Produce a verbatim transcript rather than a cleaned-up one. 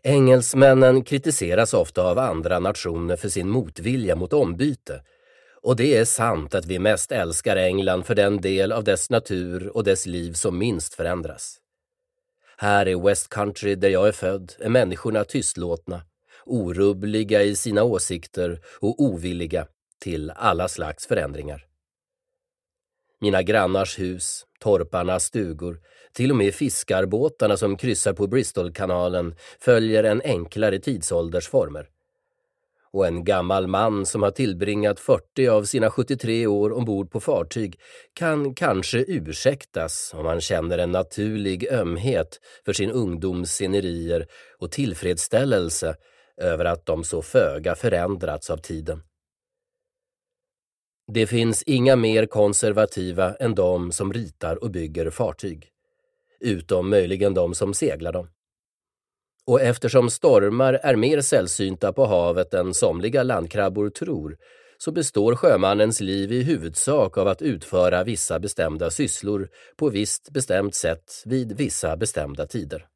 Engelsmännen kritiseras ofta av andra nationer för sin motvilja mot ombyte, och det är sant att vi mest älskar England för den del av dess natur och dess liv som minst förändras. Här i West Country där jag är född är människorna tystlåtna, orubbliga i sina åsikter och ovilliga till alla slags förändringar. Mina grannars hus, torparnas stugor, till och med fiskarbåtarna som kryssar på Bristolkanalen följer en enklare tidsålders former. Och en gammal man som har tillbringat fyrtio av sina sjuttiotre år ombord på fartyg kan kanske ursäktas om han känner en naturlig ömhet för sin ungdoms scenerier och tillfredsställelse över att de så föga förändrats av tiden. Det finns inga mer konservativa än de som ritar och bygger fartyg, utom möjligen de som seglar dem. Och eftersom stormar är mer sällsynta på havet än somliga landkrabbor tror, så består sjömannens liv i huvudsak av att utföra vissa bestämda sysslor på visst bestämt sätt vid vissa bestämda tider.